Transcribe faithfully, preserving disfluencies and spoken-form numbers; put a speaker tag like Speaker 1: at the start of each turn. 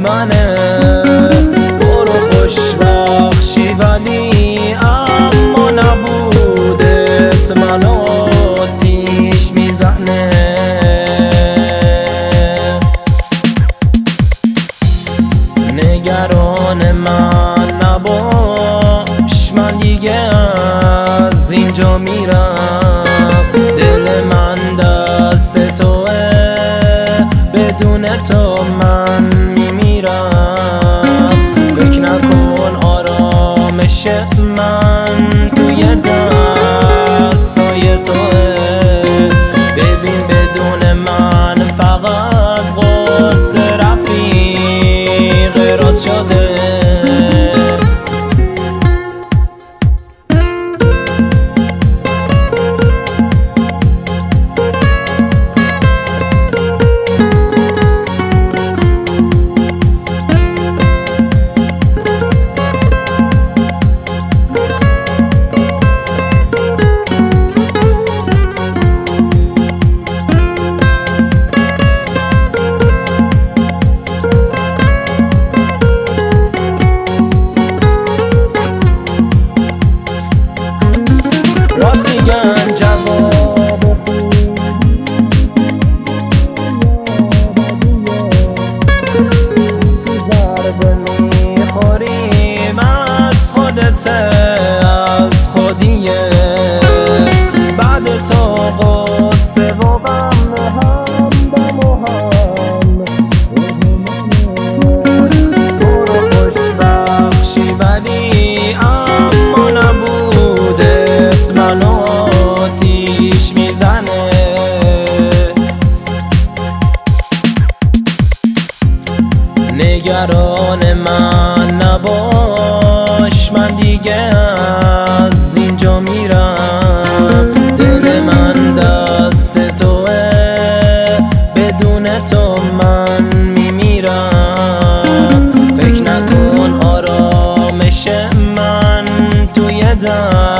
Speaker 1: منه. برو خوشبخت شی ولی اما نبودت منو آتیش میزنه. نگران من نباش، من دیگه از اینجا میرم. دل من دست توه، بدون تو من میمیرم. فکر نکن آرامش من توی دستای توه. ببین بدون من فقط قصه رفیق راد شده. از خودیه بعد تو قطب و غم هم دم و هم. برو خوشبخت شی ولی اما نبودت منو آتیش میزنه. نگران من نباش، من دیگه از اینجا میرم. دل من دست توه، بدون تو من میمیرم. فکر نکن آرامش من توی دست